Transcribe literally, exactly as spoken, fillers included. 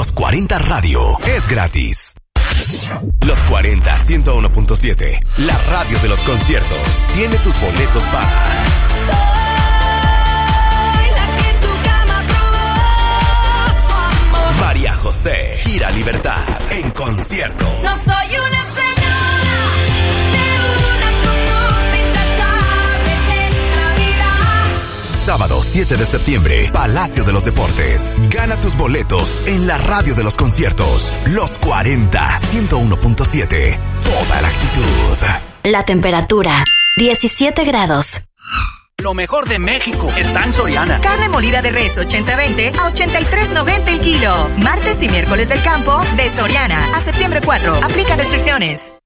Los cuarenta Radio es gratis. Los cuarenta, ciento uno punto siete, la radio de los conciertos, tiene tus boletos para... María José, Gira Libertad, en concierto. No soy una señora de una conducta intachable en la vida. Sábado siete de septiembre, Palacio de los Deportes. Gana tus boletos en la radio de los conciertos. Los cuarenta, ciento uno punto siete. Toda la actitud. La temperatura, diecisiete grados. Lo mejor de México está en Soriana. Carne molida de res ochenta veinte a ochenta y tres noventa el kilo. Martes y miércoles del campo de Soriana a septiembre cuatro. Aplica restricciones.